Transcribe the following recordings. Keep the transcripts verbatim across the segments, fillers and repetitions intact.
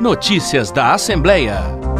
Notícias da Assembleia.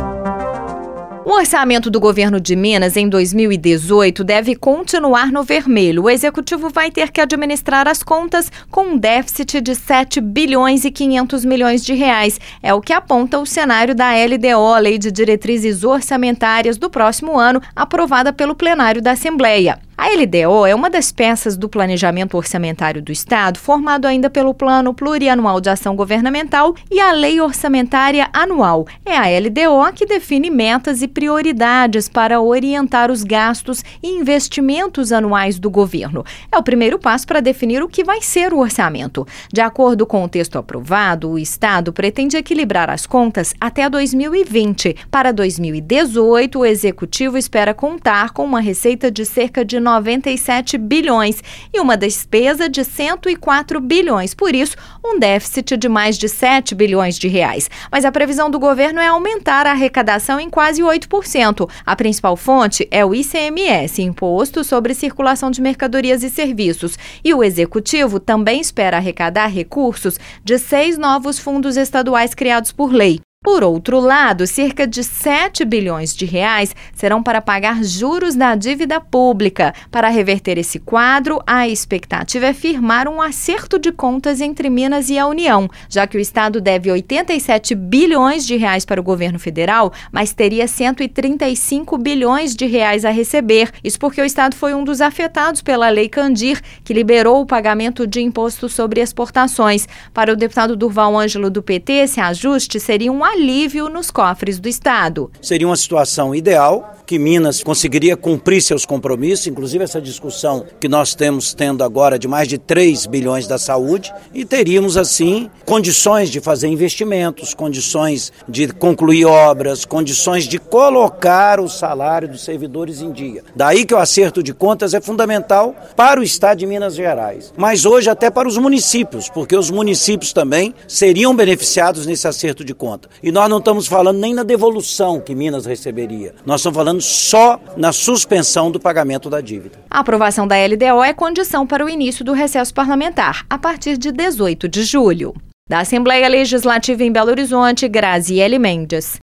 O orçamento do governo de Minas em dois mil e dezoito deve continuar no vermelho. O executivo vai ter que administrar as contas com um déficit de sete bilhões e quinhentos milhões de reais. É o que aponta o cenário da L D O, Lei de Diretrizes Orçamentárias do próximo ano, aprovada pelo plenário da Assembleia. A L D O é uma das peças do planejamento orçamentário do Estado, formado ainda pelo Plano Plurianual de Ação Governamental e a Lei Orçamentária Anual. É a L D O que define metas e prioridades para orientar os gastos e investimentos anuais do governo. É o primeiro passo para definir o que vai ser o orçamento. De acordo com o texto aprovado, o Estado pretende equilibrar as contas até dois mil e vinte. Para dois mil e dezoito, o Executivo espera contar com uma receita de cerca de noventa e sete bilhões e uma despesa de cento e quatro bilhões. Por isso, um déficit de mais de sete bilhões de reais. Mas a previsão do governo é aumentar a arrecadação em quase oito por cento. A principal fonte é o I C M S, Imposto sobre Circulação de Mercadorias e Serviços. E o Executivo também espera arrecadar recursos de seis novos fundos estaduais criados por lei. Por outro lado, cerca de sete bilhões de reais serão para pagar juros da dívida pública. Para reverter esse quadro, a expectativa é firmar um acerto de contas entre Minas e a União, já que o Estado deve oitenta e sete bilhões de reais para o governo federal, mas teria cento e trinta e cinco bilhões de reais a receber. Isso porque o Estado foi um dos afetados pela Lei Candir, que liberou o pagamento de imposto sobre exportações. Para o deputado Durval Ângelo do P T, esse ajuste seria um alívio nos cofres do Estado. Seria uma situação ideal, que Minas conseguiria cumprir seus compromissos, inclusive essa discussão que nós temos tendo agora de mais de três bilhões da saúde, e teríamos assim condições de fazer investimentos, condições de concluir obras, condições de colocar o salário dos servidores em dia. Daí que o acerto de contas é fundamental para o Estado de Minas Gerais, mas hoje até para os municípios, porque os municípios também seriam beneficiados nesse acerto de conta. E nós não estamos falando nem na devolução que Minas receberia, nós estamos falando só na suspensão do pagamento da dívida. A aprovação da L D O é condição para o início do recesso parlamentar, a partir de dezoito de julho. Da Assembleia Legislativa em Belo Horizonte, Graziele Mendes.